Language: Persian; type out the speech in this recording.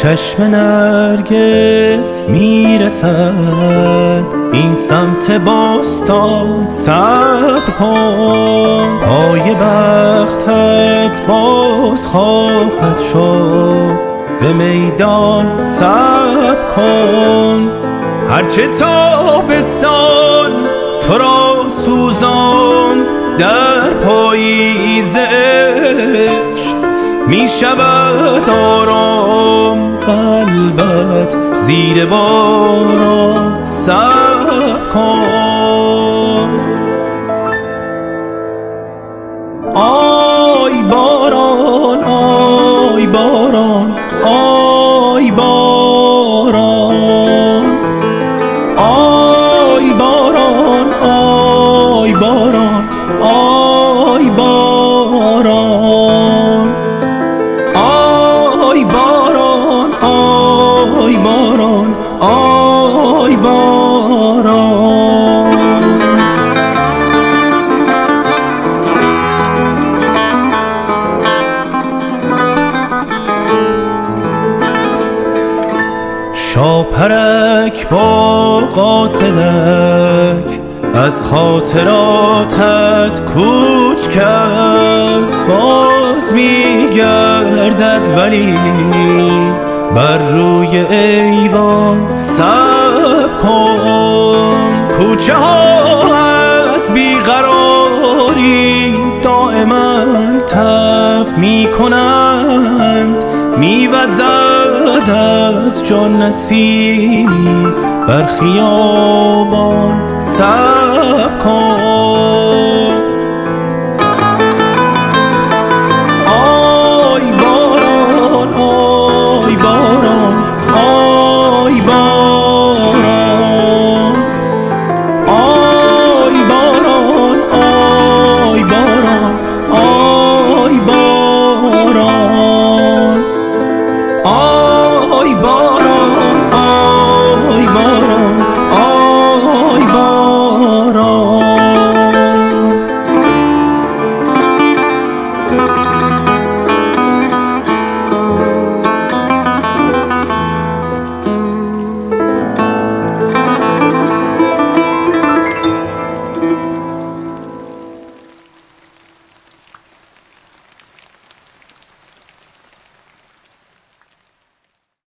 چشم نرگس میرسد این سمت بستان، صبر کن پای بختت باز خواهد شد به میدان، صبر کن. هرچه تابستان تو را سوزاند در پاییز عشق می شود آرام قلبت زیر باران، صبر کن. آی باران آی باران آی باران آی باران آی باران آی باران آی باران آی باران آی باران. شاپرک با قاصدک از خاطراتت کوچ کرد، باز میگردد ولی بر روی ایوان، صبر کن. کوچه ها از بیقراری دائما تب میکنند، میوزد از جان نسیمی بر خیابان، صبر کن.